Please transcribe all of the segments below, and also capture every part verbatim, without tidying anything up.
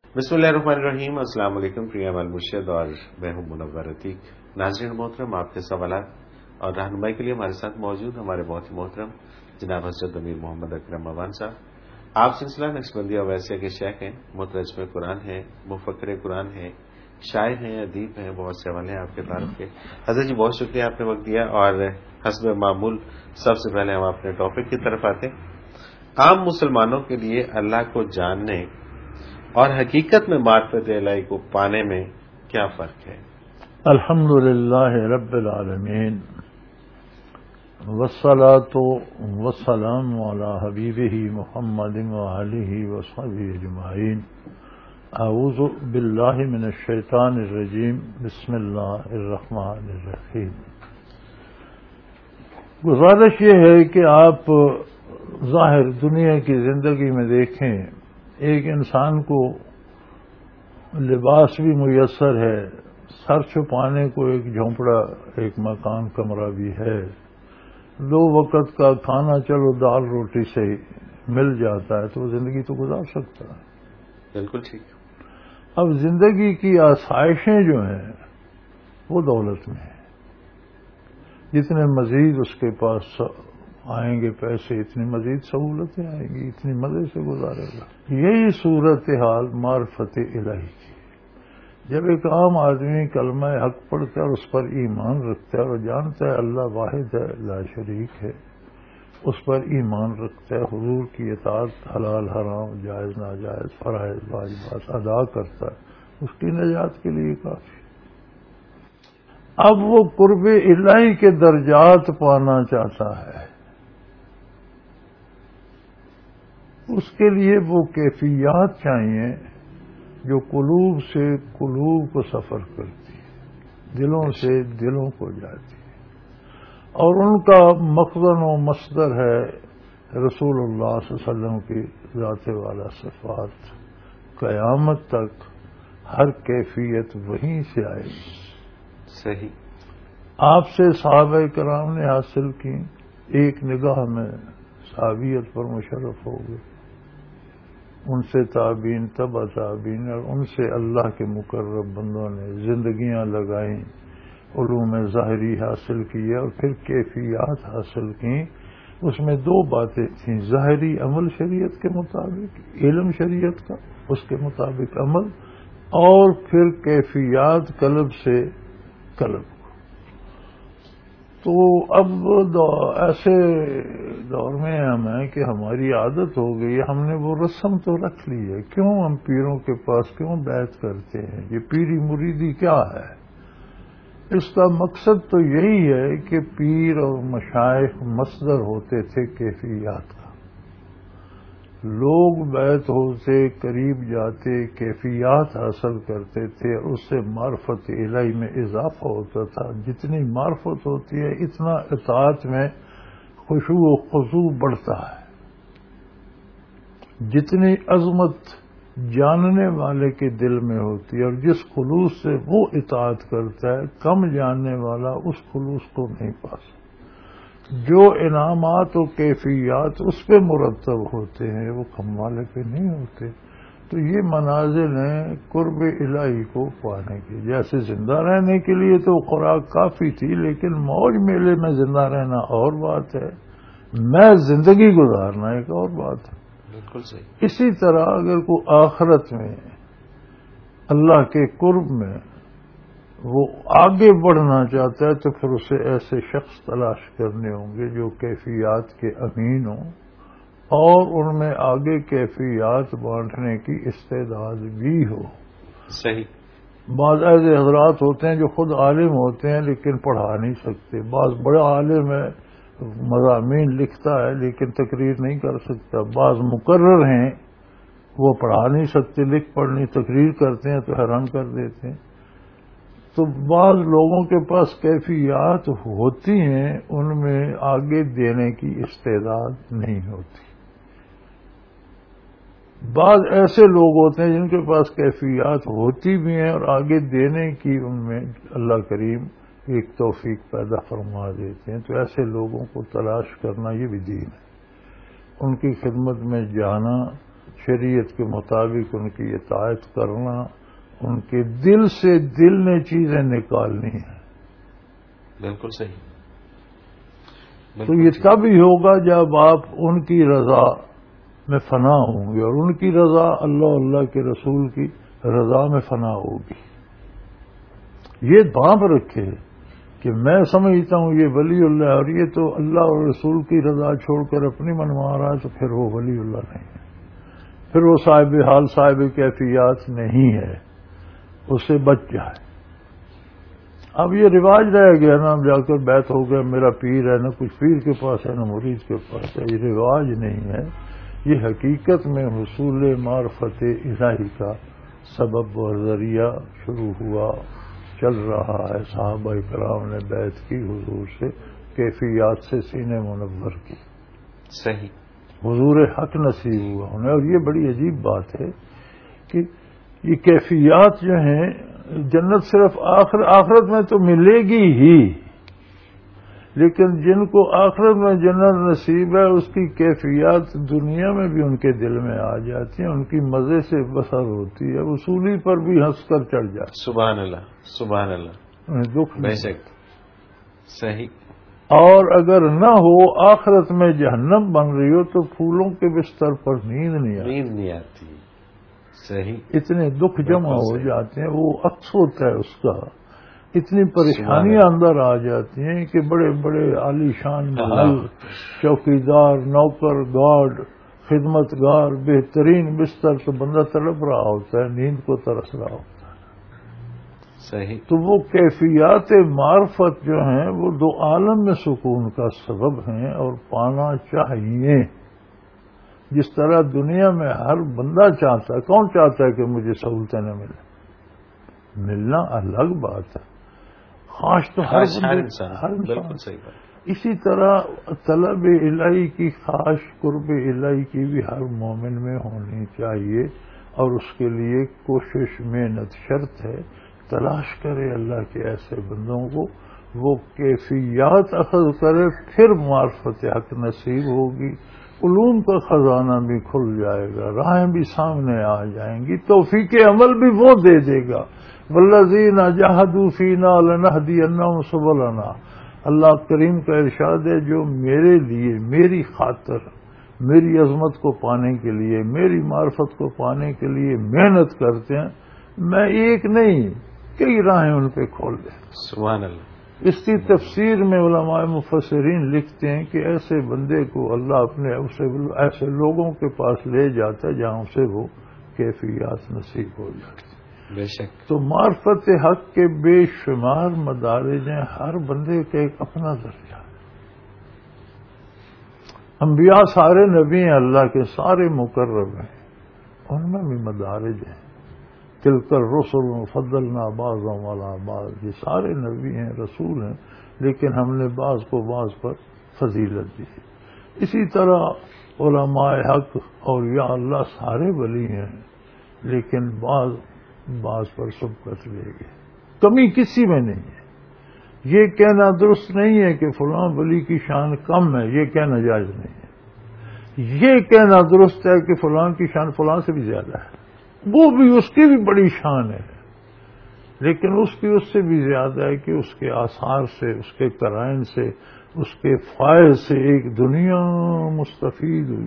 بسم اللہ الرحمن الرحیم. السلام علیکم پریا المرشد اور میں ہوں منور عتیق. ناظرین محترم، آپ کے سوالات اور رہنمائی کے لیے ہمارے ساتھ موجود ہمارے بہت ہی محترم جناب حضرت امیر محمد اکرم موان صاحب. آپ سلسلہ نقشبندی اویسیہ کے شیخ ہیں، مترجم قرآن ہیں، مفکر قرآن ہیں، شاعر ہیں، ادیب ہیں، بہت سے حوالے ہیں آپ کے تعارف کے. حضرت جی بہت شکریہ آپ نے وقت دیا. اور حسب معمول سب سے پہلے ہم اپنے ٹاپک کی طرف آتے ہیں. عام مسلمانوں کے لیے اللہ کو جاننے اور حقیقت میں معرفت الہی کو پانے میں کیا فرق ہے؟ الحمد للہ رب العالمین والصلاة والسلام علی حبیبہ محمد وآلہ وصحبہ اجمعین. اعوذ باللہ من الشیطان الرجیم. بسم اللہ الرحمن الرحیم. گزارش یہ ہے کہ آپ ظاہر دنیا کی زندگی میں دیکھیں، ایک انسان کو لباس بھی میسر ہے، سر چھپانے کو ایک جھونپڑا، ایک مکان کمرہ بھی ہے، دو وقت کا کھانا چلو دال روٹی سے مل جاتا ہے تو وہ زندگی تو گزار سکتا ہے. بالکل ٹھیک. اب زندگی کی آسائشیں جو ہیں وہ دولت میں ہیں. جتنے مزید اس کے پاس آئیں گے پیسے، اتنی مزید سہولتیں آئیں گی، اتنی مزے سے گزارے گا. یہی صورتحال معرفت الہی کی. جب ایک عام آدمی کلمہ حق پڑھتا ہے اور اس پر ایمان رکھتا ہے اور جانتا ہے اللہ واحد ہے، لا شریک ہے، اس پر ایمان رکھتا ہے، حضور کی اطاعت، حلال حرام، جائز ناجائز، فرائض واجبات ادا کرتا ہے، اس کی نجات کے لیے کافی. اب وہ قرب الہی کے درجات پانا چاہتا ہے، اس کے لیے وہ کیفیات چاہیے جو قلوب سے قلوب کو سفر کرتی ہے، دلوں سے دلوں کو جاتی ہے، اور ان کا مخزن و مصدر ہے رسول اللہ صلی اللہ علیہ وسلم کی ذات والا صفات. قیامت تک ہر کیفیت وہیں سے آئے گی. صحیح. آپ سے صحابہ کرام نے حاصل کی، ایک نگاہ میں صحابیت پر مشرف ہو گئے، ان سے تابعین، تبع تابعین، اور ان سے اللہ کے مقرب بندوں نے زندگیاں لگائیں، علوم ظاہری حاصل کیے اور پھر کیفیات حاصل کی. اس میں دو باتیں تھیں، ظاہری عمل شریعت کے مطابق، علم شریعت کا، اس کے مطابق عمل، اور پھر کیفیات قلب سے قلب. تو اب ایسے دور میں ہم ہیں کہ ہماری عادت ہو گئی، ہم نے وہ رسم تو رکھ لی ہے. کیوں ہم پیروں کے پاس کیوں بیعت کرتے ہیں؟ یہ پیری مریدی کیا ہے؟ اس کا مقصد تو یہی ہے کہ پیر اور مشائخ مصدر ہوتے تھے کیفیات کا. لوگ بیعت ہوتے، قریب جاتے، کیفیات حاصل کرتے تھے، اس سے معرفت الہی میں اضافہ ہوتا تھا. جتنی معرفت ہوتی ہے اتنا اطاعت میں خشوع و خضوع بڑھتا ہے. جتنی عظمت جاننے والے کے دل میں ہوتی ہے اور جس خلوص سے وہ اطاعت کرتا ہے، کم جاننے والا اس خلوص کو نہیں پا سکتا. جو انعامات و کیفیات اس پہ مرتب ہوتے ہیں وہ کم والے پہ نہیں ہوتے. تو یہ منازل ہیں قرب الہی کو پانے کی. جیسے زندہ رہنے کے لیے تو خوراک کافی تھی، لیکن موج میلے میں زندہ رہنا اور بات ہے، میں زندگی گزارنا ایک اور بات ہے. بالکل صحیح. اسی طرح اگر کوئی آخرت میں اللہ کے قرب میں وہ آگے بڑھنا چاہتا ہے تو پھر اسے ایسے شخص تلاش کرنے ہوں گے جو کیفیات کے امین ہوں اور ان میں آگے کیفیات بانٹنے کی استعداد بھی ہو. صحیح. بعض ایسے حضرات ہوتے ہیں جو خود عالم ہوتے ہیں لیکن پڑھا نہیں سکتے. بعض بڑا عالم ہے، مضامین لکھتا ہے لیکن تقریر نہیں کر سکتا. بعض مقرر ہیں، وہ پڑھا نہیں سکتے، لکھ پڑھ نہیں، تقریر کرتے ہیں تو حیران کر دیتے ہیں. تو بعض لوگوں کے پاس کیفیات ہوتی ہیں، ان میں آگے دینے کی استعداد نہیں ہوتی. بعض ایسے لوگ ہوتے ہیں جن کے پاس کیفیات ہوتی بھی ہیں اور آگے دینے کی ان میں اللہ کریم ایک توفیق پیدا فرما دیتے ہیں. تو ایسے لوگوں کو تلاش کرنا یہ بھی دین ہے. ان کی خدمت میں جانا، شریعت کے مطابق ان کی اطاعت کرنا، ان کے دل سے دل نے چیزیں نکالنی ہیں۔ بالکل صحیح۔ تو یہ تب ہی ہوگا جب آپ ان کی رضا میں فنا ہوں گے، اور ان کی رضا اللہ اللہ کے رسول کی رضا میں فنا ہوگی۔ یہ بانپ رکھے کہ میں سمجھتا ہوں یہ ولی اللہ، اور یہ تو اللہ اور رسول کی رضا چھوڑ کر اپنی منوا رہا ہے، تو پھر وہ ولی اللہ نہیں ہے، پھر وہ صاحب حال صاحب کیفیات نہیں ہے، اس سے بچ جائے۔ اب یہ رواج رہ گیا نا، جا کر بیت ہو گیا میرا پیر ہے، نہ کچھ پیر کے پاس ہے نہ مرید کے پاس ہے، یہ رواج نہیں ہے، یہ حقیقت میں حصول معرفت الہی کا سبب اور ذریعہ شروع ہوا، چل رہا ہے۔ صحابہ کرام نے بیعت کی حضور سے، کیفیات سے سینے منور کی، صحیح، حضور حق نصیب ہوا انہیں۔ اور یہ بڑی عجیب بات ہے کہ یہ کیفیات جو ہیں جنت صرف آخر آخرت میں تو ملے گی ہی، لیکن جن کو آخرت میں جنت نصیب ہے اس کی کیفیات دنیا میں بھی ان کے دل میں آ جاتی ہیں، ان کی مزے سے بسر ہوتی ہے، وصولی پر بھی ہنس کر چڑھ جاتی ہے۔ سبحان اللہ، سبحان اللہ، انہیں دکھ بے شک، صحیح۔ اور اگر نہ ہو آخرت میں جہنم بن رہی ہو تو پھولوں کے بستر پر نیند نہیں آتی، نیند نہیں آتی، صحیح، اتنے دکھ جمع ہو جاتے ہیں، وہ عکس ہوتا ہے اس کا، اتنی پریشانیاں اندر آ جاتی ہیں کہ بڑے بڑے عالی شان محل، چوکیدار، نوکر، گارڈ، خدمت گار، بہترین بستر تو بندہ تڑپ رہا ہوتا ہے، نیند کو ترس رہا ہوتا ہے۔ صحیح۔ تو وہ کیفیات معرفت جو ہیں وہ دو عالم میں سکون کا سبب ہیں اور پانا چاہیے۔ جس طرح دنیا میں ہر بندہ چاہتا ہے، کون چاہتا ہے کہ مجھے سہولتیں نہ ملیں؟ ملنا الگ بات ہے، خواہش تو ہر انسان، بالکل صحیح بات۔ اسی طرح طلب الہی کی خواہش، قرب الہی کی بھی ہر مومن میں ہونی چاہیے، اور اس کے لیے کوشش محنت شرط ہے، تلاش کرے اللہ کے ایسے بندوں کو، وہ کیفیات اخذ کرے، پھر معرفت حق نصیب ہوگی، علوم کا خزانہ بھی کھل جائے گا، راہیں بھی سامنے آ جائیں گی، توفیق عمل بھی وہ دے دے گا۔ والذین جاہدوا فینا لنہدینہم سبلنا، اللہ کریم کا ارشاد ہے، جو میرے لیے، میری خاطر، میری عظمت کو پانے کے لیے، میری معرفت کو پانے کے لیے محنت کرتے ہیں، میں ایک نہیں کئی راہیں ان پہ کھول دیں۔ سبحان اللہ۔ اس کی تفسیر میں علماء مفسرین لکھتے ہیں کہ ایسے بندے کو اللہ اپنے اسے ایسے لوگوں کے پاس لے جاتا ہے جہاں سے وہ کیفیات نصیب ہو جاتی۔ بے شک۔ تو معرفت حق کے بے شمار مدارج ہیں، ہر بندے کا ایک اپنا ذریعہ ہے۔ انبیاء سارے نبی ہیں، اللہ کے سارے مقرب ہیں، ان میں بھی مدارج ہیں۔ تلک الرسل فضلنا بعضهم علی بعض، یہ سارے نبی ہیں، رسول ہیں، لیکن ہم نے بعض کو بعض پر فضیلت دی۔ اسی طرح علماء حق اور یا اللہ سارے ولی ہیں، لیکن بعض بعض پر سبقت لے گئے، کمی کسی میں نہیں ہے۔ یہ کہنا درست نہیں ہے کہ فلاں ولی کی شان کم ہے، یہ کہنا جائز نہیں ہے۔ یہ کہنا درست ہے کہ فلاں کی شان فلاں سے بھی زیادہ ہے، وہ بھی اس کی بھی بڑی شان ہے، لیکن اس کی اس سے بھی زیادہ ہے کہ اس کے آثار سے، اس کے قرائن سے، اس کے فائز سے ایک دنیا مستفید ہوئی۔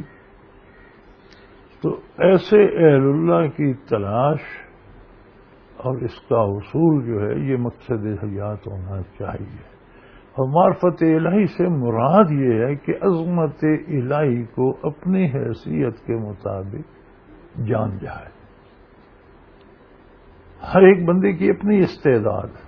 تو ایسے اہل اللہ کی تلاش اور اس کا حصول جو ہے یہ مقصد حیات ہونا چاہیے۔ اور معرفت الہی سے مراد یہ ہے کہ عظمت الہی کو اپنی حیثیت کے مطابق جان جائے۔ ہر ایک بندے کی اپنی استعداد ہے،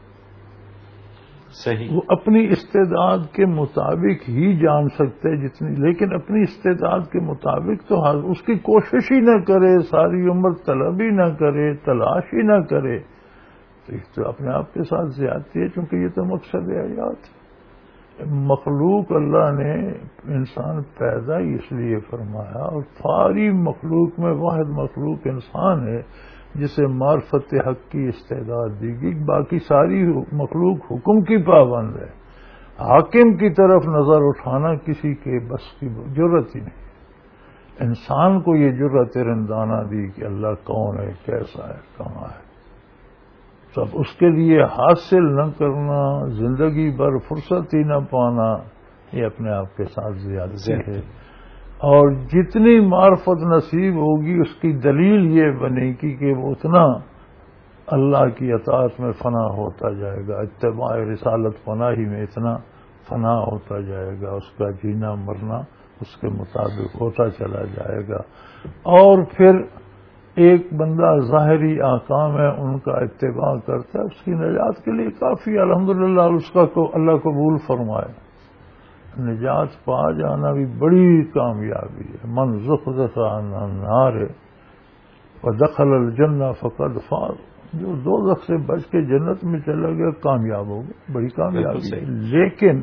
صحیح، وہ اپنی استعداد کے مطابق ہی جان سکتے جتنی، لیکن اپنی استعداد کے مطابق تو اس کی کوشش ہی نہ کرے، ساری عمر طلب ہی نہ کرے، تلاش ہی نہ کرے، تو اس تو اپنے آپ کے ساتھ زیادتی ہے، چونکہ یہ تو مقصد حیات ہے۔ مخلوق اللہ نے انسان پیدا ہی اس لیے فرمایا، اور ساری مخلوق میں واحد مخلوق انسان ہے جسے معرفت حق کی استعداد دی گئی، باقی ساری مخلوق حکم کی پابند ہے، حاکم کی طرف نظر اٹھانا کسی کے بس کی ضرورت ہی نہیں۔ انسان کو یہ جرأت رندانہ دی کہ اللہ کون ہے، کیسا ہے، کہاں ہے، سب اس کے لیے حاصل نہ کرنا، زندگی بھر فرصت ہی نہ پانا، یہ اپنے آپ کے ساتھ زیادتی ہے۔ اور جتنی معرفت نصیب ہوگی اس کی دلیل یہ بنے گی کہ وہ اتنا اللہ کی اطاعت میں فنا ہوتا جائے گا، اتباع رسالت پناہی میں اتنا فنا ہوتا جائے گا، اس کا جینا مرنا اس کے مطابق ہوتا چلا جائے گا، اور پھر ایک بندہ ظاہری احکام ہے ان کا اتباع کرتا ہے، اس کی نجات کے لیے کافی، الحمدللہ اس کا کو اللہ قبول فرمائے۔ نجات پا جانا بھی بڑی کامیابی ہے۔ من زحزح عن النار ودخل الجنہ فقد فاز، جو دوزخ سے بچ کے جنت میں چلا گیا کامیاب ہو گیا، بڑی کامیابی ہے۔ لیکن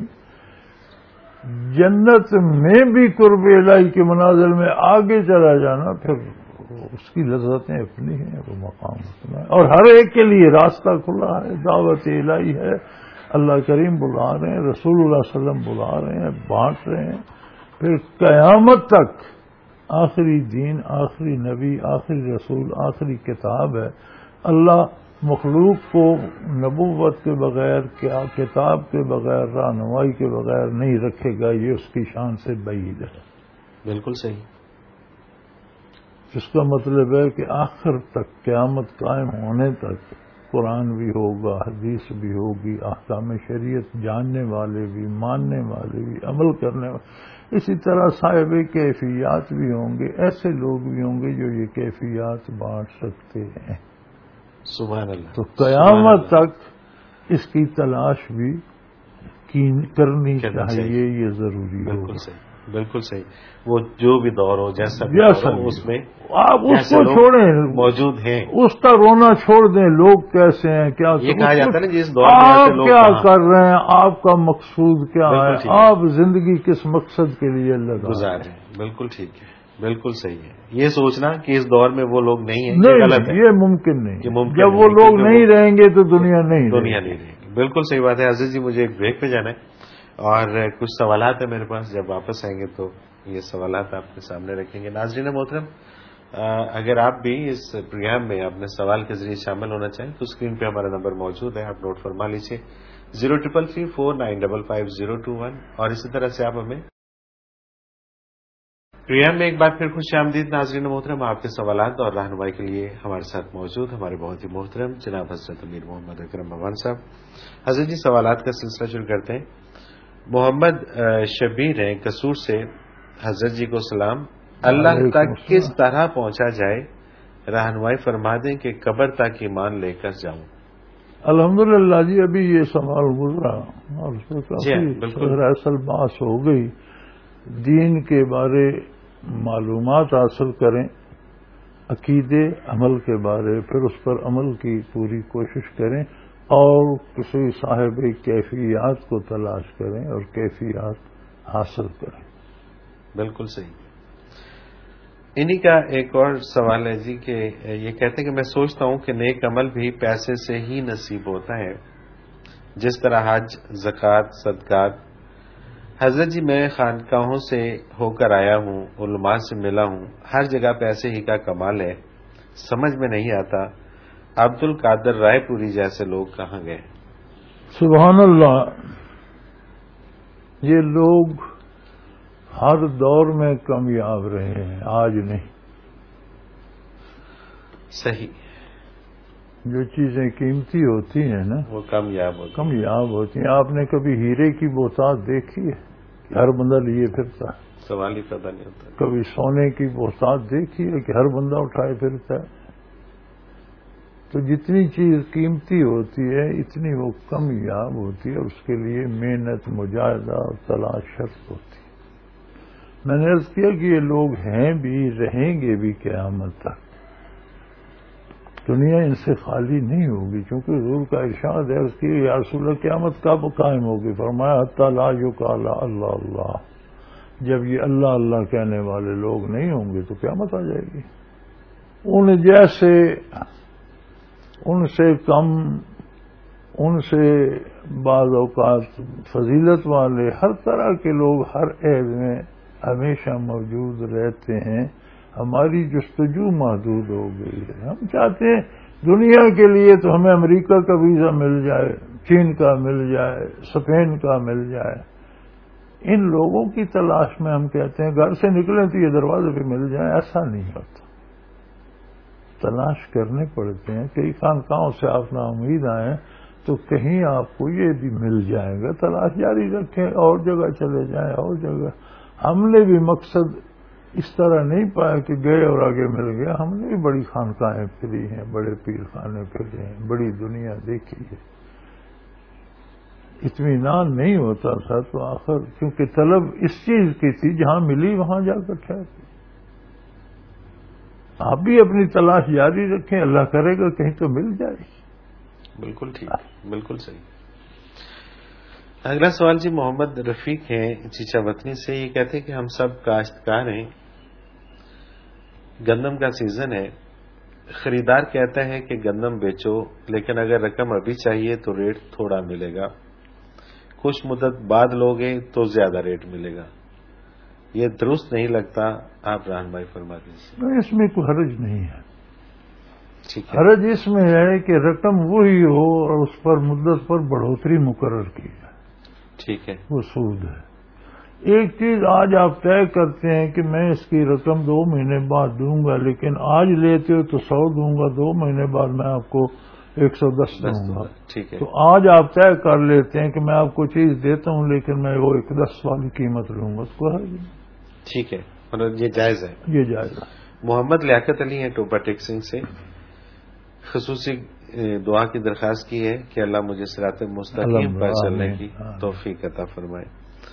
جنت میں بھی قرب الہی کے منازل میں آگے چلا جانا، پھر اس کی لذتیں اپنی ہیں، وہ مقام اپنا ہے، اور ہر ایک کے لیے راستہ کھلا ہے، دعوت الہی ہے، اللہ کریم بلا رہے ہیں، رسول اللہ صلی اللہ علیہ وسلم بلا رہے ہیں، بانٹ رہے ہیں، پھر قیامت تک آخری دین، آخری نبی، آخری رسول، آخری کتاب ہے۔ اللہ مخلوق کو نبوت کے بغیر، کیا کتاب کے بغیر، رہنمائی کے بغیر نہیں رکھے گا، یہ اس کی شان سے بعید ہے۔ بالکل صحیح۔ اس کا مطلب ہے کہ آخر تک، قیامت قائم ہونے تک قرآن بھی ہوگا، حدیث بھی ہوگی، احکام شریعت جاننے والے بھی، ماننے والے بھی، عمل کرنے والے، اسی طرح صاحب کیفیات بھی ہوں گے، ایسے لوگ بھی ہوں گے جو یہ کیفیات بانٹ سکتے ہیں۔ سبحان اللہ۔ تو قیامت تک اس کی تلاش بھی کرنی چاہیے، یہ ضروری ہے۔ بالکل صحیح، بالکل صحیح۔ وہ جو بھی دور ہو، جیسا بھی دور ہو، اس میں آپ اس کو چھوڑیں، موجود ہیں، اس کا رونا چھوڑ دیں، لوگ کیسے ہیں، کیا یہ کہا جاتا ہے نا جس دور میں آپ ایسے لوگ کیا کر رہے ہیں، آپ کا مقصود کیا ہے، بالکل ٹھیک ہے۔ آپ زندگی کس مقصد کے لیے لگا گزار رہے ہیں، بالکل ٹھیک ہے، بالکل صحیح ہے۔ یہ سوچنا کہ اس دور میں وہ لوگ نہیں ہیں، یہ غلط ہے، یہ ممکن نہیں، یہ ممکن جب نہیں وہ ہے، لوگ کیونکہ نہیں وہ رہیں گے تو دنیا نہیں دنیا رہے گی۔ نہیں رہے گی۔ بالکل صحیح بات ہے۔ عزیز جی مجھے ایک بریک پہ جانا ہے اور کچھ سوالات ہیں میرے پاس، جب واپس آئیں گے تو یہ سوالات آپ کے سامنے رکھیں گے۔ ناظرین محترم، اگر آپ بھی اس پروگرام میں اپنے سوال کے ذریعے شامل ہونا چاہیں تو اسکرین پہ ہمارا نمبر موجود ہے، آپ نوٹ فرما لیجیے، zero triple three four nine double five zero two one, اور اسی طرح سے آپ ہمیں پروگرام میں ایک بار پھر خوش آمدید۔ ناظرین محترم، آپ کے سوالات اور رہنمائی کے لیے ہمارے ساتھ موجود ہمارے بہت ہی محترم جناب حضرت امیر محمد اکرم ممان صاحب۔ حضرت جی سوالات کا سلسلہ شروع کرتے ہیں۔ محمد شبیر ہیں قصور سے، حضرت جی کو سلام۔ اللہ تک کس طرح پہنچا جائے، رہنمائی فرما دیں کہ قبر تک ایمان لے کر جاؤں۔ الحمدللہ جی ابھی یہ سوال گزرا اور اس میں کافی اصل بات ہو گئی۔ دین کے بارے معلومات حاصل کریں، عقیدے عمل کے بارے، پھر اس پر عمل کی پوری کوشش کریں، اور کسی صاحب کیفیات کو تلاش کریں اور کیفیات حاصل کریں۔ بالکل صحیح۔ انہی کا ایک اور سوال ہے جی کہ یہ کہتے ہیں کہ میں سوچتا ہوں کہ نیک عمل بھی پیسے سے ہی نصیب ہوتا ہے، جس طرح حج، زکوٰۃ، صدقات۔ حضرت جی میں خانقاہوں سے ہو کر آیا ہوں، علماء سے ملا ہوں، ہر جگہ پیسے ہی کا کمال ہے، سمجھ میں نہیں آتا عبد القادر رائے پوری جیسے لوگ کہاں گئے؟ سبحان اللہ، یہ لوگ ہر دور میں کامیاب رہے ہیں، آج نہیں۔ صحیح۔ جو چیزیں قیمتی ہوتی ہیں نا وہ کامیاب ہوتی کامیاب ہوتی ہیں۔ آپ نے کبھی ہیرے کی بہتات دیکھی ہے کہ ہر بندہ لیے پھرتا ہے؟ سوال ہی پیدا نہیں ہوتا۔ کبھی سونے کی بہتات دیکھی ہے کہ ہر بندہ اٹھائے پھرتا ہے؟ تو جتنی چیز قیمتی ہوتی ہے اتنی وہ کامیاب ہوتی ہے، اس کے لیے محنت، مجاہدہ اور تلاش شرط ہوتی ہے۔ میں نے عرض کیا کہ یہ لوگ ہیں بھی، رہیں گے بھی قیامت تک، دنیا ان سے خالی نہیں ہوگی، کیونکہ حضور کا ارشاد ہے، عرض کی یا رسول اللہ قیامت کب قائم ہوگی؟ فرمایا حتی لا یقال اللہ اللہ، جب یہ اللہ اللہ کہنے والے لوگ نہیں ہوں گے تو قیامت آ جائے گی۔ ان جیسے، ان سے کم، ان سے بعض اوقات فضیلت والے، ہر طرح کے لوگ ہر عہد میں ہمیشہ موجود رہتے ہیں. ہماری جستجو محدود ہو گئی ہے. ہم چاہتے ہیں دنیا کے لیے تو ہمیں امریکہ کا ویزا مل جائے, چین کا مل جائے, اسپین کا مل جائے. ان لوگوں کی تلاش میں ہم کہتے ہیں گھر سے نکلیں تو یہ دروازے پہ مل جائے. ایسا نہیں ہوتا, تلاش کرنے پڑتے ہیں. کئی خانقاہوں سے آپ نا امید آئیں تو کہیں آپ کو یہ بھی مل جائے گا. تلاش جاری رکھیں, اور جگہ چلے جائیں, اور جگہ. ہم نے بھی مقصد اس طرح نہیں پایا کہ گئے اور آگے مل گیا. ہم نے بھی بڑی خانقاہیں پھری ہیں, بڑے پیر خانے پھرے ہیں, بڑی دنیا دیکھی ہے. اطمینان نہیں ہوتا تھا تو آخر کیونکہ طلب اس چیز کی تھی جہاں ملی وہاں جا کر ٹھہرے. آپ بھی اپنی تلاش جاری رکھیں, اللہ کرے گا کہیں تو مل جائے. بالکل ٹھیک, بالکل صحیح. اگلا سوال جی محمد رفیق ہیں چیچا وطنی سے. یہ کہتے ہیں کہ ہم سب کاشتکار ہیں, گندم کا سیزن ہے, خریدار کہتا ہے کہ گندم بیچو لیکن اگر رقم ابھی چاہیے تو ریٹ تھوڑا ملے گا, کچھ مدت بعد لوگے تو زیادہ ریٹ ملے گا. یہ درست نہیں لگتا, آپ رہنمائی فرما دیجیے. اس میں کوئی حرج نہیں ہے. ٹھیک ہے, حرج اس میں ہے کہ رقم وہی ہو اور اس پر مدت پر بڑھوتری مقرر کی جائے. ٹھیک ہے, وہ سود ہے. ایک چیز آج آپ طے کرتے ہیں کہ میں اس کی رقم دو مہینے بعد دوں گا, لیکن آج لیتے ہو تو سو دوں گا, دو مہینے بعد میں آپ کو ایک سو دس دوں گا. ٹھیک ہے, تو آج آپ طے کر لیتے ہیں کہ میں آپ کو چیز دیتا ہوں لیکن میں وہ ایک دس والی قیمت لوں گا, اس کو ہے. ٹھیک ہے, مطلب یہ جائز ہے. یہ جائز ہے. محمد لیاقت علی ہیں ٹوپا ٹیکسنگ سے. خصوصی دعا کی درخواست کی ہے کہ اللہ مجھے صراط مستقیم پر چلنے کی توفیق عطا فرمائے.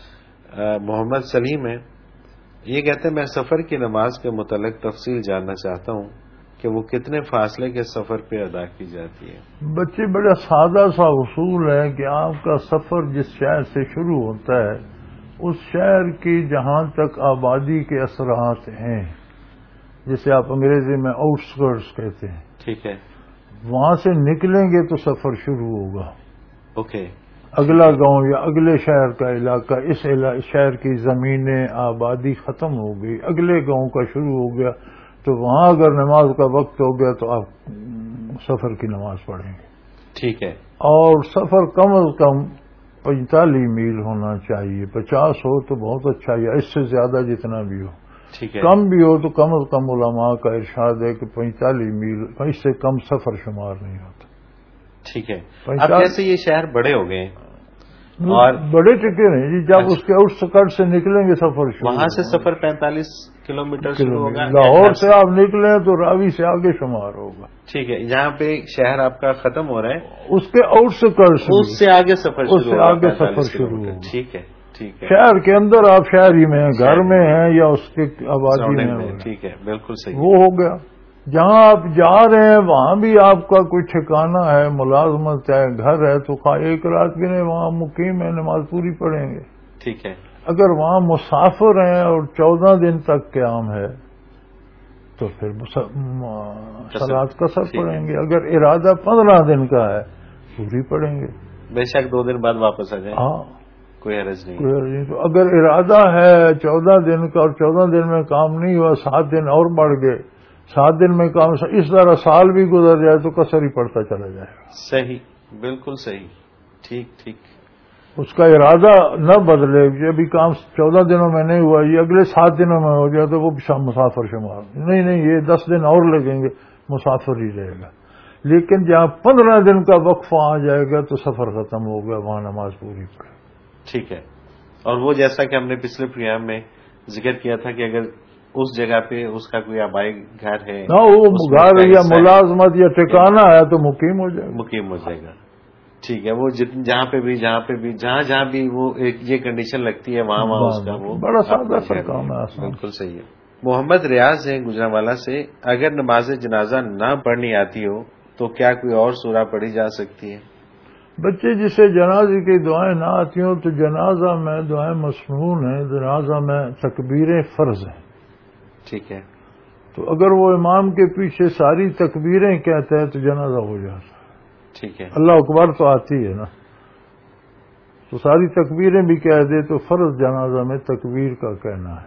محمد سلیم ہے, یہ کہتے ہیں میں سفر کی نماز کے متعلق تفصیل جاننا چاہتا ہوں کہ وہ کتنے فاصلے کے سفر پہ ادا کی جاتی ہے. بچے بڑا سادہ سا اصول ہے کہ آپ کا سفر جس شہر سے شروع ہوتا ہے اس شہر کی جہاں تک آبادی کے اثرات ہیں, جسے آپ انگریزی میں آؤٹ اسکرٹس کہتے ہیں, ٹھیک ہے, وہاں سے نکلیں گے تو سفر شروع ہوگا. اوکے, اگلا گاؤں یا اگلے شہر کا علاقہ, اس شہر کی زمینیں آبادی ختم ہو گئی, اگلے گاؤں کا شروع ہو گیا, تو وہاں اگر نماز کا وقت ہو گیا تو آپ سفر کی نماز پڑھیں گے. ٹھیک ہے, اور سفر کم از کم پینتالیس میل ہونا چاہیے. پچاس ہو تو بہت اچھا, یا اس سے زیادہ جتنا بھی ہو. ٹھیک ہے, کم بھی ہو تو کم از کم علماء کا ارشاد ہے کہ پینتالیس میل, اس سے کم سفر شمار نہیں ہوتا. ٹھیک ہے. اب جیسے یہ شہر بڑے ہو گئے اور بڑے ٹکے نہیں جی, جب اس کے آؤٹ اسکرٹ سے نکلیں گے سفر شروع, وہاں سے سفر پینتالیس کلو میٹر شروع ہوگا. لاہور سے آپ نکلیں تو راوی سے آگے شمار ہوگا. ٹھیک ہے, جہاں پہ شہر آپ کا ختم ہو رہا ہے اس کے آؤٹ اسکرٹ اس سے آگے سفر اس سے آگے سفر شروع ہوگا. ٹھیک ہے, ٹھیک ہے. شہر کے اندر آپ شہری میں ہیں, گھر میں ہیں یا اس کے آبادی میں. ٹھیک ہے, بالکل صحیح. وہ ہو گیا. جہاں آپ جا رہے ہیں وہاں بھی آپ کا کوئی ٹھکانہ ہے, ملازمت ہے, گھر ہے, تو خواہ ایک رات بھی نہیں وہاں مقیم ہے, نماز پوری پڑھیں گے. ٹھیک ہے. اگر وہاں مسافر ہیں اور چودہ دن تک قیام ہے تو پھر صلاۃ قصر پڑھیں گے. اگر ارادہ پندرہ دن کا ہے پوری پڑھیں گے. بے شک دو دن بعد واپس آ جائیں. ہاں, کوئی حرج نہیں. کوئی حرج نہیں. تو اگر ارادہ ہے چودہ دن کا اور چودہ دن میں کام نہیں ہوا, سات دن اور بڑھ گئے, سات دن میں کام, اس طرح سال بھی گزر جائے تو قصر ہی پڑتا چلا جائے گا. صحیح, بالکل صحیح. ٹھیک ٹھیک. اس کا ارادہ نہ بدلے, یہ بھی کام چودہ دنوں میں نہیں ہوا, یہ اگلے سات دنوں میں ہو جائے تو وہ مسافر شمار نہیں, نہیں یہ دس دن اور لگیں گے, مسافر ہی رہے گا. لیکن جہاں پندرہ دن کا وقفہ آ جائے گا تو سفر ختم ہو گیا, وہاں نماز پوری پڑے. ٹھیک ہے. اور وہ جیسا کہ ہم نے پچھلے پروگرام میں ذکر کیا تھا کہ اگر اس جگہ پہ اس کا کوئی آبائی گھر ہے, وہ گھر یا ملازمت یا ٹھکانہ ہے تو مقیم ہو جائے گا. مقیم ہو جائے گا. ٹھیک ہے. وہ جہاں پہ بھی جہاں پہ بھی جہاں جہاں بھی وہ ایک یہ کنڈیشن لگتی ہے وہاں وہاں اس کا وہ بڑا سادہ سا کام ہے. بالکل صحیح ہے. محمد ریاض ہے گجرانوالا سے, اگر نماز جنازہ نہ پڑھنی آتی ہو تو کیا کوئی اور سورہ پڑھی جا سکتی ہے؟ بچے جسے جنازے کی دعائیں نہ آتی ہوں تو جنازہ میں دعائیں مسنون ہیں, جنازہ میں تکبیریں فرض ہیں. ٹھیک ہے. تو اگر وہ امام کے پیچھے ساری تکبیریں کہتا ہے تو جنازہ ہو جاتا ہے. ٹھیک ہے. اللہ اکبر تو آتی ہے نا, تو ساری تکبیریں بھی کہہ دے تو فرض جنازہ میں تکبیر کا کہنا ہے.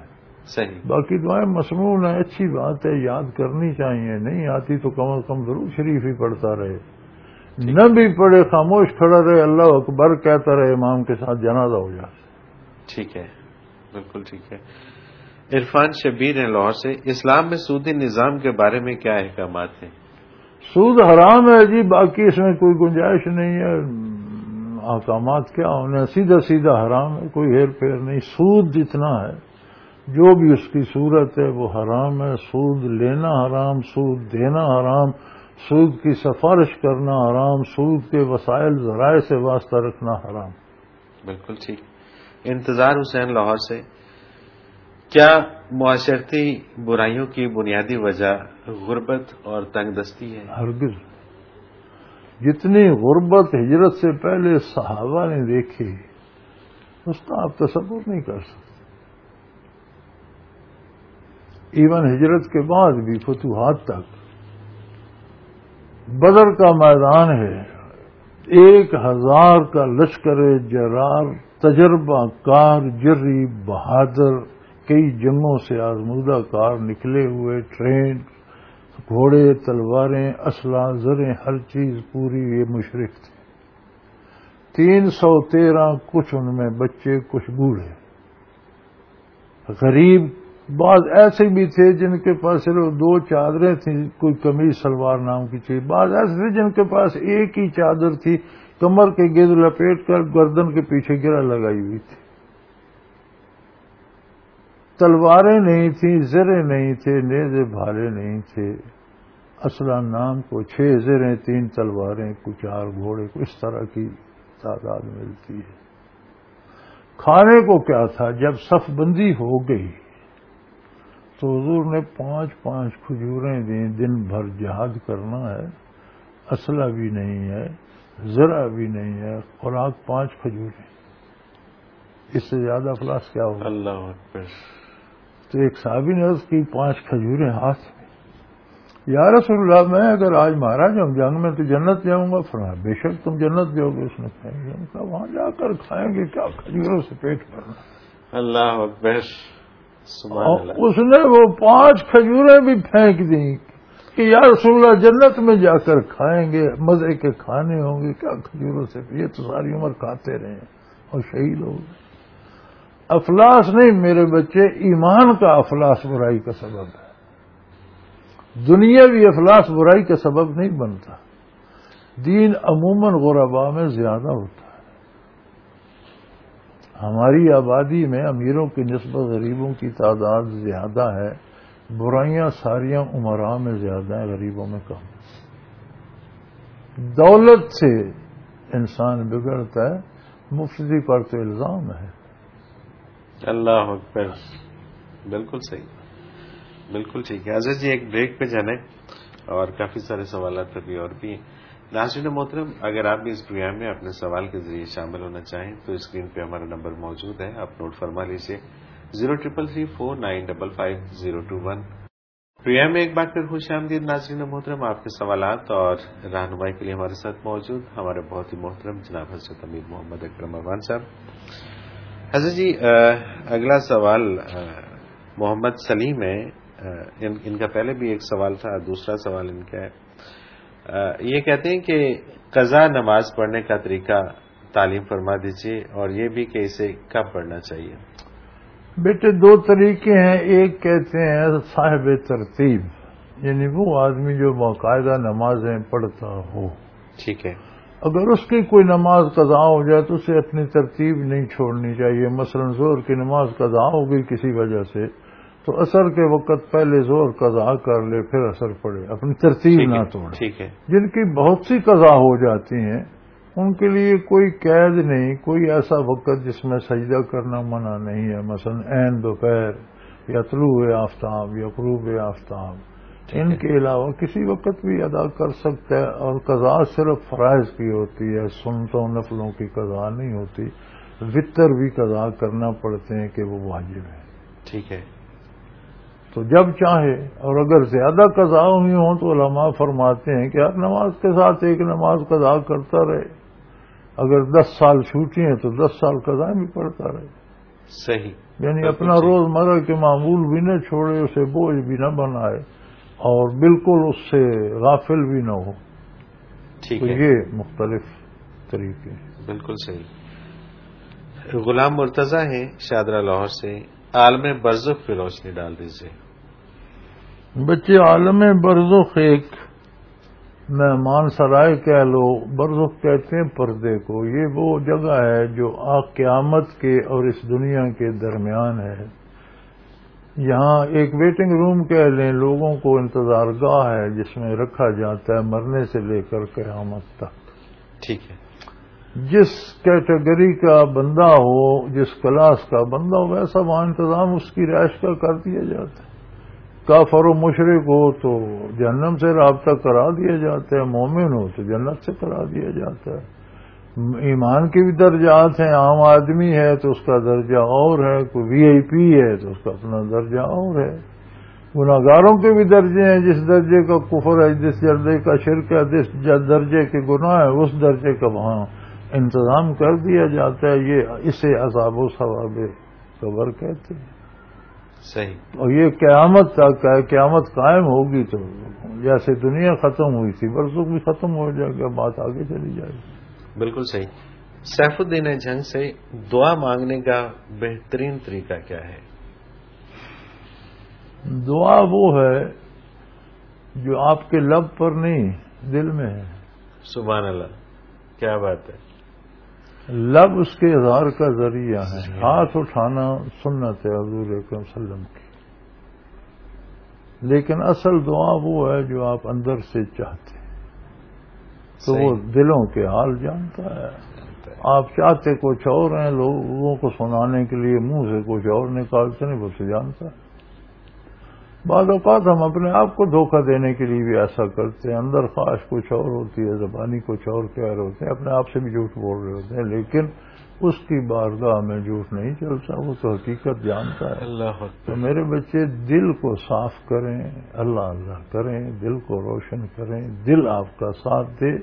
صحیح. باقی دعائیں مسنون ہیں، اچھی بات ہے، یاد کرنی چاہیے، نہیں آتی تو کم از کم ضرور شریف ہی پڑھتا رہے، نہ بھی پڑھے خاموش کھڑا رہے، اللہ اکبر کہتا رہے، امام کے ساتھ جنازہ ہو جائے. ٹھیک ہے، بالکل ٹھیک ہے. عرفان شبیر ہیں لاہور سے. اسلام میں سودی نظام کے بارے میں کیا احکامات ہیں؟ سود حرام ہے جی، باقی اس میں کوئی گنجائش نہیں ہے. احکامات کیا ہونے، سیدھا سیدھا حرام ہے، کوئی ہیر پھیر نہیں. سود جتنا ہے، جو بھی اس کی صورت ہے وہ حرام ہے. سود لینا حرام، سود دینا حرام، سود کی سفارش کرنا حرام، سود کے وسائل ذرائع سے واسطہ رکھنا حرام. بالکل ٹھیک. انتظار حسین لاہور سے. کیا معاشرتی برائیوں کی بنیادی وجہ غربت اور تنگ دستی ہے؟ ہرگز. جتنی غربت ہجرت سے پہلے صحابہ نے دیکھی اس کا آپ تصور نہیں کر سکتے. ایون ہجرت کے بعد بھی فتوحات تک بدر کا میدان ہے، ایک ہزار کا لشکر جرار، تجربہ کار، جری، بہادر، کئی جنگوں سے آزمودہ کار نکلے ہوئے، ٹرین، گھوڑے، تلواریں، اسلحہ، زریں، ہر چیز پوری، یہ مشرک تھے. تین سو تیرہ، کچھ ان میں بچے، کچھ بوڑھے، غریب. بعض ایسے بھی تھے جن کے پاس صرف دو چادریں تھیں، کوئی قمیص شلوار نام کی چیز. بعض ایسے تھے جن کے پاس ایک ہی چادر تھی، کمر کے گرد لپیٹ کر گردن کے پیچھے گرہ لگائی ہوئی تھی. تلواریں نہیں تھیں، زریں نہیں تھے، نیزے بھالے نہیں تھے. اسلحہ نام کو چھ زریں، تین تلواریں، کچھ چار گھوڑے، کو اس طرح کی تعداد ملتی ہے. کھانے کو کیا تھا؟ جب صف بندی ہو گئی تو حضور نے پانچ پانچ کھجوریں دیں. دن بھر جہاد کرنا ہے، اسلحہ بھی نہیں ہے، زرہ بھی نہیں ہے، خوراک پانچ کھجوریں. اس سے زیادہ افلاس کیا ہوگا؟ اللہ اکبر. تو ایک صحابی نے عرض کی، پانچ کھجوریں ہاتھ میں. یا رسول اللہ، میں اگر آج مارا جاؤں جنگ میں تو جنت جاؤں گا. فرمایا بے شک تم جنت جاؤ گے. اس نے کہا وہاں جا کر کھائیں گے، کیا کھجوروں سے پیٹ بھرنا. اللہ اکبر. سبحان اللہ. اس نے وہ پانچ کھجوریں بھی پھینک دیں کہ یا رسول اللہ جنت میں جا کر کھائیں گے، مزے کے کھانے ہوں گے، کیا کھجوروں سے. یہ تو ساری عمر کھاتے رہے اور شہید ہو گئے. افلاس نہیں میرے بچے، ایمان کا افلاس برائی کا سبب ہے. دنیاوی افلاس برائی کا سبب نہیں بنتا. دین عموماً غرباء میں زیادہ ہوتا ہے. ہماری آبادی میں امیروں کی نسبت غریبوں کی تعداد زیادہ ہے. برائیاں ساریاں عمراء میں زیادہ ہیں، غریبوں میں کم. دولت سے انسان بگڑتا ہے، مفتی پر تو الزام ہے. اللہ اکبر. بالکل صحیح، بالکل ٹھیک ہے. عزیز جی ایک بریک پہ جانے، اور کافی سارے سوالات ابھی اور بھی ہیں. ناظرین محترم، اگر آپ بھی اس پروگرام میں اپنے سوال کے ذریعے شامل ہونا چاہیں تو اسکرین پہ ہمارا نمبر موجود ہے، آپ نوٹ فرما لیجیے، zero triple three four nine double five zero two one. Program میں ایک بار پھر خوش آمدید ناظرین محترم. آپ کے سوالات اور رہنمائی کے لیے ہمارے ساتھ موجود ہمارے بہت ہی محترم جناب حضرت امیر محمد اکرم افغان صاحب. حضرت جی اگلا سوال محمد سلیم ہے. ان کا پہلے بھی ایک سوال تھا، دوسرا سوال ان کا ہے. یہ کہتے ہیں کہ قضا نماز پڑھنے کا طریقہ تعلیم فرما دیجیے، اور یہ بھی کہ اسے کب پڑھنا چاہیے. بیٹے دو طریقے ہیں. ایک کہتے ہیں صاحب ترتیب، یعنی وہ آدمی جو باقاعدہ نمازیں پڑھتا ہو. ٹھیک ہے. اگر اس کی کوئی نماز قضا ہو جائے تو اسے اپنی ترتیب نہیں چھوڑنی چاہیے. مثلا ظہر کی نماز قضا ہو گئی کسی وجہ سے تو عصر کے وقت پہلے ظہر قضا کر لے، پھر عصر پڑھے، اپنی ترتیب نہ توڑے. ٹھیک ہے. جن کی بہت سی قضا ہو جاتی ہیں ان کے لیے کوئی قید نہیں، کوئی ایسا وقت جس میں سجدہ کرنا منع نہیں ہے. مثلا عین دوپہر یا طلوع آفتاب یا غروب آفتاب، ان کے علاوہ کسی وقت بھی ادا کر سکتا ہے. اور قضا صرف فرائض کی ہوتی ہے، سنتوں نفلوں کی قضا نہیں ہوتی. وطر بھی قضا کرنا پڑتے ہیں کہ وہ واجب ہے. ٹھیک ہے. تو جب چاہے، اور اگر زیادہ قضا ہوئی ہوں تو علماء فرماتے ہیں کہ ہر نماز کے ساتھ ایک نماز قضا کرتا رہے. اگر دس سال چھوٹی ہیں تو دس سال قضا بھی پڑھتا رہے. صحیح. یعنی اپنا روزمرہ کے معمول بھی نہ چھوڑے، اسے بوجھ بھی نہ بنائے اور بالکل اس سے غافل بھی نہ ہو. ٹھیک تو ہے، یہ مختلف طریقے. بالکل صحیح. غلام مرتضی ہیں شادرہ لاہور سے، عالم برزخ پہ روشنی ڈال دیجیے. بچے عالم برزخ ایک مہمان سرائے کہہ لو، برزخ کہتے ہیں پردے کو. یہ وہ جگہ ہے جو آ قیامت کے اور اس دنیا کے درمیان ہے. یہاں ایک ویٹنگ روم کہہ لیں، لوگوں کو انتظار گاہ ہے جس میں رکھا جاتا ہے مرنے سے لے کر قیامت تک. ٹھیک ہے. جس کیٹیگری کا بندہ ہو، جس کلاس کا بندہ ہو، ویسا وہاں انتظام اس کی رہائش کا کر دیا جاتا ہے. کافر و مشرک ہو تو جہنم سے رابطہ کرا دیا جاتا ہے، مومن ہو تو جنت سے کرا دیا جاتا ہے. ایمان کے بھی درجات ہیں، عام آدمی ہے تو اس کا درجہ اور ہے، کوئی وی آئی پی ہے تو اس کا اپنا درجہ اور ہے. گناہگاروں کے بھی درجے ہیں، جس درجے کا کفر ہے، جس درجے کا شرک ہے، جس درجے کے گناہ ہے، اس درجے کا وہاں انتظام کر دیا جاتا ہے. یہ اسے عذاب و ثواب قبر کہتے ہیں. صحیح. اور یہ قیامت تک ہے، قیامت قائم ہوگی تو جیسے دنیا ختم ہوئی تھی برزخ بھی ختم ہو جائے گا، بات آگے چلی جائے گی. بالکل صحیح. سیف الدین جنگ سے دعا مانگنے کا بہترین طریقہ کیا ہے؟ دعا وہ ہے جو آپ کے لب پر نہیں دل میں ہے. سبحان اللہ، کیا بات ہے. لب اس کے اظہار کا ذریعہ ہے. ہاتھ اٹھانا سنت ہے حضور اکرم صلی اللہ علیہ وسلم کی، لیکن اصل دعا وہ ہے جو آپ اندر سے چاہتے ہیں. تو وہ دلوں کے حال جانتا ہے. آپ چاہتے کچھ اور ہیں، لوگوں کو سنانے کے لیے منہ سے کچھ اور نکالتے نہیں، وہ سے جانتا ہے. بعض اوقات ہم اپنے آپ کو دھوکہ دینے کے لیے بھی ایسا کرتے ہیں. اندر خواہش کچھ اور ہوتی ہے، زبانی کچھ اور کہہ رہے ہوتے ہیں، اپنے آپ سے بھی جھوٹ بول رہے ہوتے ہیں، لیکن اس کی بارگاہ میں جھوٹ نہیں چلتا، وہ تو حقیقت جانتا ہے. اللہ. تو میرے بچے دل کو صاف کریں، اللہ اللہ کریں، دل کو روشن کریں، دل آپ کا ساتھ دے،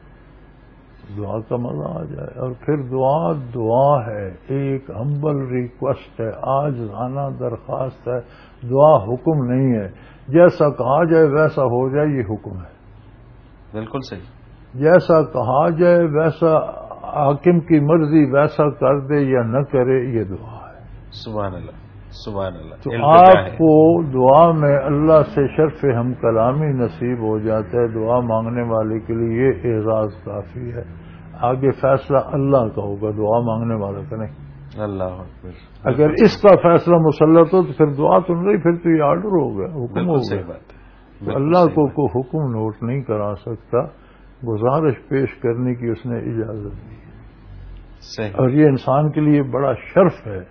دعا کا مزہ آ جائے. اور پھر دعا دعا ہے، ایک ہمبل ریکویسٹ ہے، عاجزانہ درخواست ہے. دعا حکم نہیں ہے. جیسا کہا جائے ویسا ہو جائے، یہ حکم ہے. بالکل صحیح. جیسا کہا جائے ویسا حاکم کی مرضی ویسا کر دے یا نہ کرے، یہ دعا ہے. سبحان اللہ، سبحان اللہ. تو آپ کو دعا میں اللہ سے شرف ہم کلامی نصیب ہو جاتا ہے. دعا مانگنے والے کے لیے یہ اعزاز کافی ہے. آگے فیصلہ اللہ کا ہوگا، دعا مانگنے والا کا نہیں. اللہ اکبر. اگر اس کا فیصلہ مسلط ہو تو پھر دعا تو نہیں، پھر تو یہ آرڈر ہو گیا، حکم ہو صحیح گیا. بات ہے. تو اللہ کو کوئی حکم نوٹ نہیں کرا سکتا، گزارش پیش کرنے کی اس نے اجازت دی. صحیح. اور یہ انسان کے لیے بڑا شرف ہے.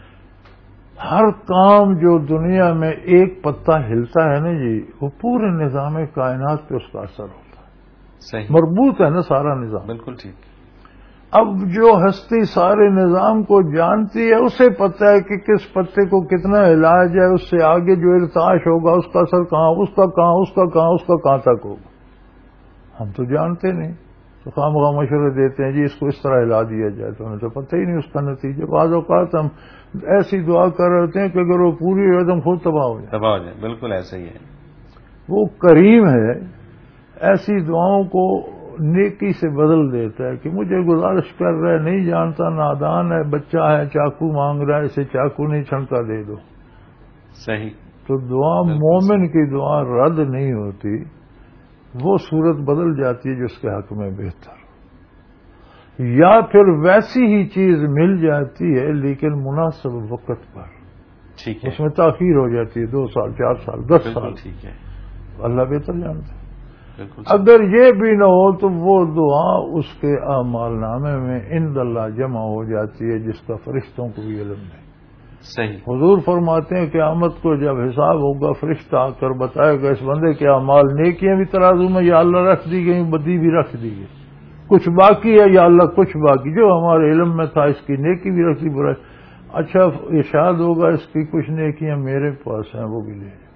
ہر کام جو دنیا میں ایک پتا ہلتا ہے نا جی، وہ پورے نظام کائنات پہ اس کا اثر ہوتا ہے. صحیح. مربوط ہے نا سارا نظام. بالکل ٹھیک. اب جو ہستی سارے نظام کو جانتی ہے، اسے پتہ ہے کہ کس پتے کو کتنا علاج ہے، اس سے آگے جو ارتعاش ہوگا اس کا اثر کہاں، اس کا کہاں، اس کا کہاں، اس کا کہاں تک ہوگا. ہم تو جانتے نہیں، تو خام خواہ مشورے دیتے ہیں جی اس کو اس طرح علاج دیا جائے، تو ہمیں تو پتہ ہی نہیں اس کا نتیجہ. بعض اوقات ہم ایسی دعا کر رہے ہوتے ہیں کہ اگر وہ پوری ہو تو ہم خود تباہ ہو جائیں. تباہ ہو جائے. بالکل ایسا ہی ہے. وہ کریم ہے، ایسی دعاؤں کو نیکی سے بدل دیتا ہے. کہ مجھے گزارش کر رہا ہے، نہیں جانتا، نادان ہے، بچہ ہے، چاقو مانگ رہا ہے، اسے چاقو نہیں چھنکا دے دو. صحیح. تو دعا مومن کی دعا رد نہیں ہوتی، وہ صورت بدل جاتی ہے جو اس کے حق میں بہتر. یا پھر ویسی ہی چیز مل جاتی ہے لیکن مناسب وقت پر. ٹھیک ہے. اس میں تاخیر ہو جاتی ہے، دو سال، چار سال، دس سال. ٹھیک ہے. اللہ بہتر جانتا ہے. اگر یہ بھی نہ ہو تو وہ دعا اس کے اعمال نامے میں عند اللہ جمع ہو جاتی ہے، جس کا فرشتوں کو بھی علم نہیں. صحیح. حضور فرماتے ہیں قیامت کو جب حساب ہوگا، فرشتہ آ کر بتائے گا اس بندے کے اعمال، نیکیاں بھی ترازو میں یا اللہ رکھ دی گئی، بدی بھی رکھ دی گئی، کچھ باقی ہے یا اللہ کچھ باقی، جو ہمارے علم میں تھا اس کی نیکی بھی رکھ دی، برائی. اچھا ارشاد ہوگا اس کی کچھ نیکیاں میرے پاس ہیں، وہ بھی لے جائیں.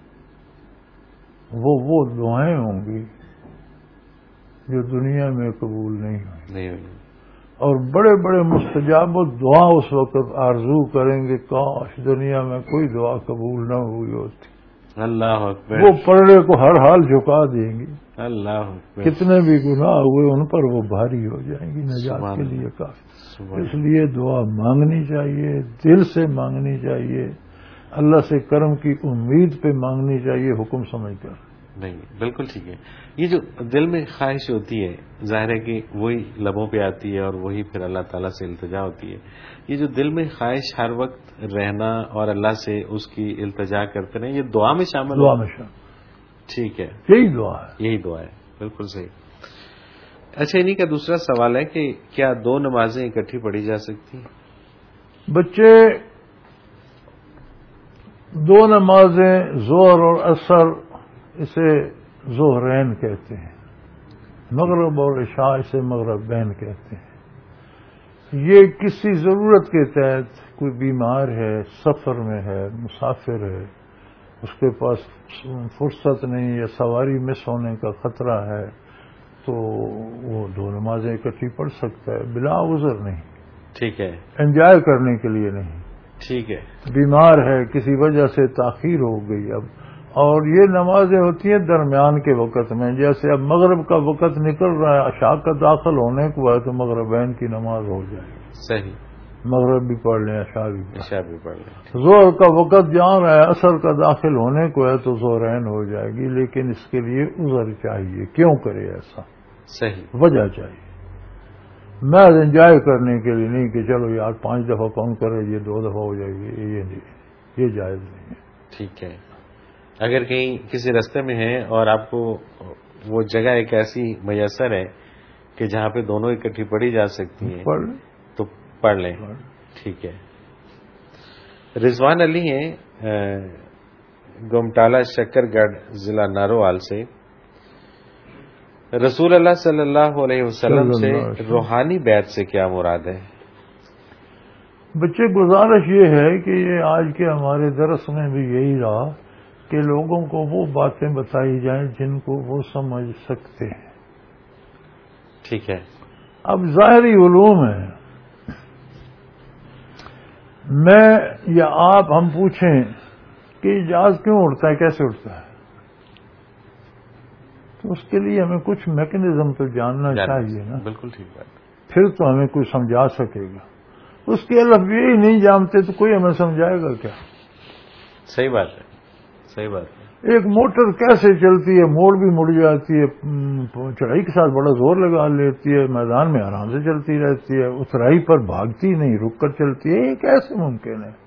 وہ وہ دعائیں ہوں گی جو دنیا میں قبول نہیں ہوئی. نہیں ہوئی. اور بڑے بڑے مستجاب دعا اس وقت آرزو کریں گے کاش دنیا میں کوئی دعا قبول نہ ہوئی ہوتی. اللہ اکبر. وہ پرڑے کو ہر حال جھکا دیں گی. اللہ اکبر. کتنے بھی گناہ ہوئے ان پر وہ بھاری ہو جائیں گی نجات کے لیے کافی. اس لیے دعا مانگنی چاہیے، دل سے مانگنی چاہیے، اللہ سے کرم کی امید پہ مانگنی چاہیے، حکم سمجھ کر نہیں. بالکل ٹھیک ہے. یہ جو دل میں خواہش ہوتی ہے ظاہر ہے کہ وہی لبوں پہ آتی ہے اور وہی پھر اللہ تعالیٰ سے التجا ہوتی ہے. یہ جو دل میں خواہش ہر وقت رہنا اور اللہ سے اس کی التجا کرتے رہے، یہ دعا میں شامل دعا میں شامل. ٹھیک ہے. یہی دعا ہے. یہی دعا ہے. بالکل صحیح. اچھا، انہی کا دوسرا سوال ہے کہ کیا دو نمازیں اکٹھی پڑھی جا سکتی ہیں؟ بچے دو نمازیں ظہر اور عصر اسے ظہرین کہتے ہیں، مغرب اور عشاء اسے مغربین کہتے ہیں. یہ کسی ضرورت کے تحت کوئی بیمار ہے، سفر میں ہے، مسافر ہے، اس کے پاس فرصت نہیں یا سواری مس ہونے کا خطرہ ہے تو وہ دو نمازیں اکٹھی پڑھ سکتا ہے بلا عذر نہیں. ٹھیک ہے. انجوائے کرنے کے لیے نہیں. ٹھیک ہے. بیمار ہے، کسی وجہ سے تاخیر ہو گئی اب، اور یہ نمازیں ہوتی ہیں درمیان کے وقت میں. جیسے اب مغرب کا وقت نکل رہا ہے، عشاء کا داخل ہونے کو ہے تو مغربین کی نماز ہو جائے گی. صحیح. مغرب بھی پڑھ لیں، عشاء بھی عشاء بھی پڑھ لیں. ظہر کا وقت جہاں رہا ہے، عصر کا داخل ہونے کو ہے تو ظہرین ہو جائے گی، لیکن اس کے لیے عذر چاہیے. کیوں کرے ایسا؟ صحیح. وجہ چاہیے. میں انجوائے کرنے کے لیے نہیں کہ چلو یار پانچ دفعہ کون کرے، یہ دو دفعہ ہو جائے گی، یہ نہیں، یہ جائز نہیں ہے. ٹھیک ہے. اگر کہیں کسی رستے میں ہیں اور آپ کو وہ جگہ ایک ایسی میسر ہے کہ جہاں پہ دونوں اکٹھی پڑھی جا سکتی ہیں پڑھ تو پڑھ لیں. ٹھیک ہے. رضوان علی ہیں گومٹالہ شکر گڑھ ضلع ناروال سے. رسول اللہ صلی اللہ علیہ وسلم سے روحانی بیعت سے کیا مراد ہے؟ بچے گزارش یہ ہے کہ یہ آج کے ہمارے درس میں بھی یہی رہا کہ لوگوں کو وہ باتیں بتائی جائیں جن کو وہ سمجھ سکتے ہیں. ٹھیک ہے. اب ظاہری علوم ہے، میں یا آپ ہم پوچھیں کہ جہاز کیوں اڑتا ہے، کیسے اڑتا ہے، تو اس کے لیے ہمیں کچھ میکینزم تو جاننا چاہیے نا. بالکل ٹھیک بات. پھر تو ہمیں کوئی سمجھا سکے گا. اس کے الف یہ ہی نہیں جانتے تو کوئی ہمیں سمجھائے گا کیا؟ صحیح بات ہے. صحیح بات ہے. ایک موٹر کیسے چلتی ہے، موڑ بھی مڑ جاتی ہے، چڑھائی کے ساتھ بڑا زور لگا لیتی ہے، میدان میں آرام سے چلتی رہتی ہے، اترائی پر بھاگتی نہیں، رک کر چلتی ہے. یہ کیسے ممکن ہے؟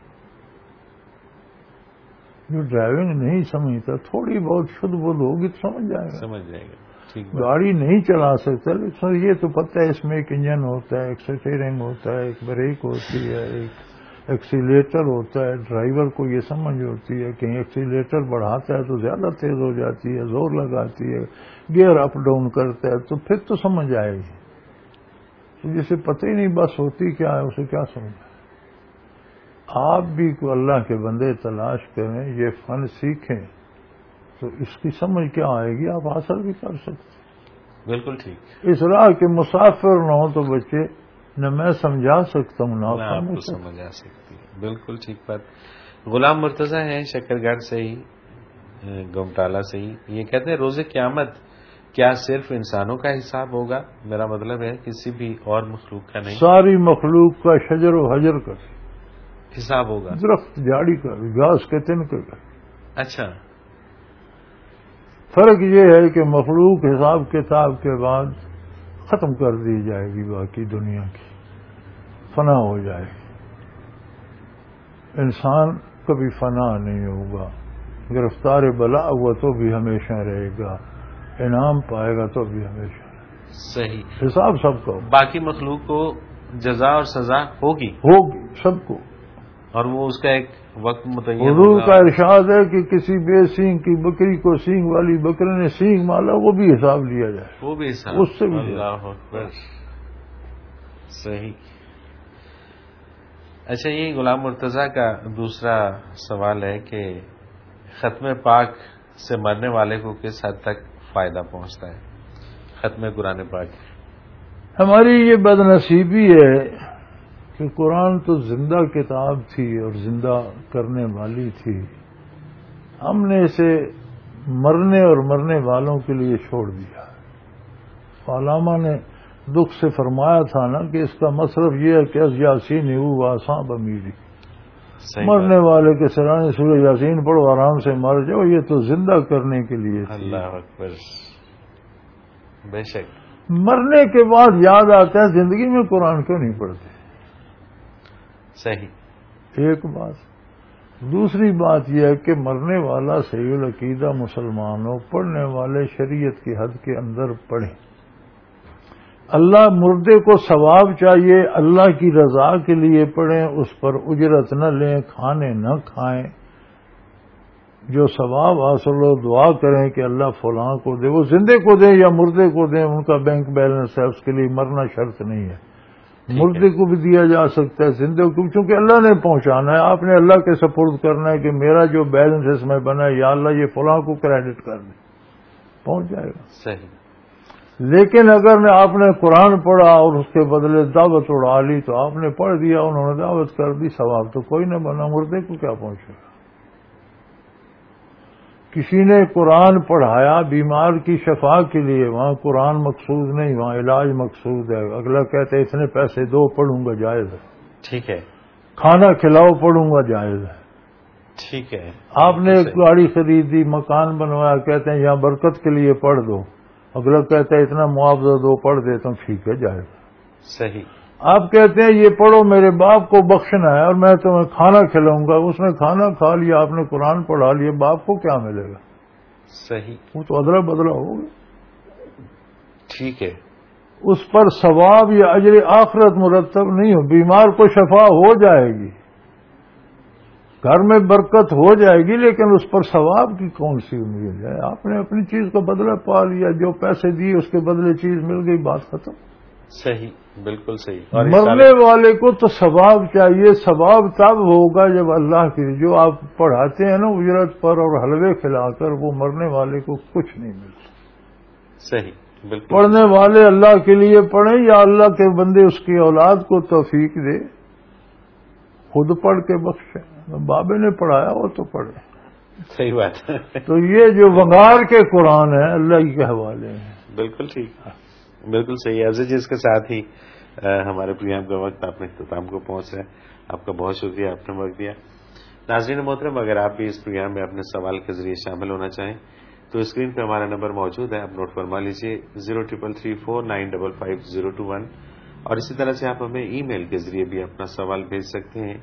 جو ڈرائیونگ نہیں سمجھتا تھوڑی بہت شدھ بدھ ہوگی تو سمجھ جائے گا. سمجھ جائے گا. گاڑی نہیں چلا سکتا لیکن یہ تو پتہ ہے اس میں ایک انجن ہوتا ہے، ایک اسٹیئرنگ ہوتا ہے، ایک بریک ہوتی ہے، ایک ایکسیلیٹر ہوتا ہے. ڈرائیور کو یہ سمجھ ہوتی ہے کہ ایکسیلیٹر بڑھاتا ہے تو زیادہ تیز ہو جاتی ہے، زور لگاتی ہے، گیئر اپ ڈاؤن کرتا ہے تو پھر تو سمجھ آئے گی. جسے پتہ ہی نہیں بس ہوتی کیا ہے اسے کیا سمجھ. آپ بھی کو اللہ کے بندے تلاش کریں، یہ فن سیکھیں تو اس کی سمجھ کیا آئے گی، آپ حاصل بھی کر سکتے. بالکل ٹھیک. اس راہ کے مسافر نہ ہو تو بچے نہ میں سمجھا سکتا ہوں نہ آپ کو سمجھ آ سکتی ہے. بالکل ٹھیک بات. غلام مرتضی ہیں شکر گڑھ سے ہی، گومٹالہ سے ہی. یہ کہتے ہیں روز قیامت کیا صرف انسانوں کا حساب ہوگا؟ میرا مطلب ہے کسی بھی اور مخلوق کا نہیں. ساری مخلوق کا شجر و حجر کا حساب ہوگا. درخت جھاڑی کا، گھاس کے تنکے کا. اچھا. فرق یہ ہے کہ مخلوق حساب کتاب کے بعد ختم کر دی جائے گی، باقی دنیا کی فنا ہو جائے گی. انسان کبھی فنا نہیں ہوگا. گرفتار بلا ہوا تو بھی ہمیشہ رہے گا، انعام پائے گا تو بھی ہمیشہ رہے گا. صحیح. حساب سب کو. باقی مخلوق کو جزا اور سزا ہوگی ہوگی سب کو، اور وہ اس کا ایک وقت متعین. حضور کا ارشاد ہے کہ کسی بے سینگ کی بکری کو سینگ والی بکری نے سینگ مالا، وہ بھی حساب لیا جائے. وہ بھی حساب اس سے بھی. اللہ اکبر. صحیح. اچھا، یہ غلام مرتضی کا دوسرا سوال ہے کہ ختم پاک سے مرنے والے کو کس حد تک فائدہ پہنچتا ہے؟ ختم قرآن پاک. ہماری یہ بدنصیبی ہے کہ قرآن تو زندہ کتاب تھی اور زندہ کرنے والی تھی، ہم نے اسے مرنے اور مرنے والوں کے لیے چھوڑ دیا۔ علامہ نے دکھ سے فرمایا تھا نا کہ اس کا مصرف یہ ہے کہ از یاسین ہو آساں بمیری، مرنے والے کے سرانے سورہ یاسین پڑھو آرام سے مر جاؤ، یہ تو زندہ کرنے کے لیے تھی۔ اللہ اکبر، بے شک۔ مرنے کے بعد یاد آتا ہے زندگی میں قرآن کیوں نہیں پڑھتے؟ صحیح، ایک بات۔ دوسری بات یہ ہے کہ مرنے والا صحیح العقیدہ مسلمان ہو، پڑھنے والے شریعت کی حد کے اندر پڑھیں۔ اللہ مردے کو ثواب چاہیے، اللہ کی رضا کے لیے پڑھیں، اس پر اجرت نہ لیں، کھانے نہ کھائیں، جو ثواب حاصل ہو دعا کریں کہ اللہ فلاں کو دے، وہ زندے کو دیں یا مردے کو دیں، ان کا بینک بیلنس ہے، اس کے لیے مرنا شرط نہیں ہے۔ مردے کو بھی دیا جا سکتا ہے، زندے کو، چونکہ اللہ نے پہنچانا ہے، آپ نے اللہ کے سپرد کرنا ہے کہ میرا جو بیلنس اس میں بنا ہے یا اللہ یہ فلاں کو کریڈٹ کر دے، پہنچ جائے گا۔ صحیح۔ لیکن اگر آپ نے قرآن پڑھا اور اس کے بدلے دعوت اڑا لی تو آپ نے پڑھ دیا، انہوں نے دعوت کر دی، ثواب تو کوئی نہ بنا، مردے کو کیا پہنچے گا؟ کسی نے قرآن پڑھایا بیمار کی شفا کے لیے، وہاں قرآن مقصود نہیں، وہاں علاج مقصود ہے۔ اگلا کہتے اتنے پیسے دو، پڑھوں گا، جائز ہے۔ ٹھیک ہے۔ کھانا کھلاؤ، پڑھوں گا، جائز ہے۔ ٹھیک ہے۔ آپ نے ایک گاڑی خریدی، مکان بنوایا، کہتے ہیں یہاں برکت کے لیے پڑھ دو، اگلا کہتا ہے اتنا معاوضہ دو، پڑھ دیتا ہوں، ٹھیک ہے، جائز ہے۔ صحیح۔ آپ کہتے ہیں یہ پڑھو میرے باپ کو بخشنا ہے اور میں تمہیں کھانا کھلاؤں گا، اس نے کھانا کھا لیا، آپ نے قرآن پڑھا لیا، باپ کو کیا ملے گا؟ صحیح۔ وہ تو ادلا بدلا ہوگا۔ ٹھیک ہے۔ اس پر ثواب یا اجر آخرت مرتب نہیں ہو، بیمار کو شفا ہو جائے گی، گھر میں برکت ہو جائے گی، لیکن اس پر ثواب کی کون سی امید ہے؟ آپ نے اپنی چیز کا بدلہ پا لیا، جو پیسے دیے اس کے بدلے چیز مل گئی، بات ختم۔ صحیح، بالکل صحیح۔ مرنے والے کو تو ثواب چاہیے، ثواب تب ہوگا جب اللہ کی، جو آپ پڑھاتے ہیں نا اجرت پر اور حلوے کھلا کر، وہ مرنے والے کو کچھ نہیں ملتا۔ صحیح، بالکل۔ پڑھنے والے اللہ کے لیے پڑھیں یا اللہ کے بندے اس کی اولاد کو توفیق دے، خود پڑھ کے بخشے، بابے نے پڑھایا وہ تو پڑھے۔ صحیح بات ہے۔ تو یہ جو وقار کے قرآن ہے اللہ کے حوالے ہیں۔ بالکل ٹھیک، بالکل صحیح ہے جی۔ اس کے ساتھ ہی ہمارے پروگرام کا وقت اپنے اختتام کو پہنچ رہا ہے۔ آپ کا بہت شکریہ، آپ نے وقت دیا۔ ناظرین محترم، اگر آپ بھی اس پروگرام میں اپنے سوال کے ذریعے شامل ہونا چاہیں تو اسکرین پہ ہمارا نمبر موجود ہے، آپ نوٹ فرما لیجیے، zero triple three four nine double five zero two one, اور اسی طرح سے آپ ہمیں ای میل کے ذریعے بھی اپنا سوال بھیج سکتے ہیں